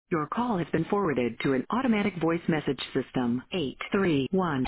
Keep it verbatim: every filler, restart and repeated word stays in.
Your call has been forwarded to an automatic voice message system. eight three one